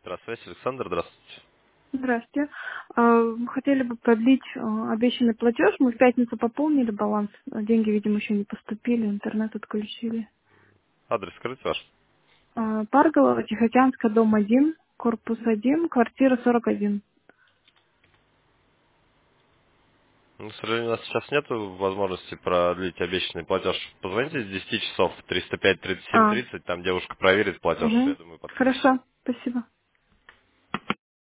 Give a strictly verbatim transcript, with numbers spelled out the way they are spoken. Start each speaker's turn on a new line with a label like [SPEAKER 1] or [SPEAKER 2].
[SPEAKER 1] Здравствуйте, Александр, здравствуйте.
[SPEAKER 2] Здравствуйте. А, Мы хотели бы продлить а, обещанный платеж. Мы в пятницу пополнили баланс. а Деньги, видимо, еще не поступили. Интернет отключили.
[SPEAKER 1] Адрес скажите ваш.
[SPEAKER 2] А, Парголова, Тихоокеанская, дом один, корпус один, квартира сорок один.
[SPEAKER 1] Ну, к сожалению, у нас сейчас нет возможности продлить обещанный платеж. Позвоните с десяти часов, триста пять тридцать семь
[SPEAKER 2] А,
[SPEAKER 1] тридцать, там девушка проверит платеж, я
[SPEAKER 2] угу.
[SPEAKER 1] думаю, подключится.
[SPEAKER 2] Хорошо. Спасибо.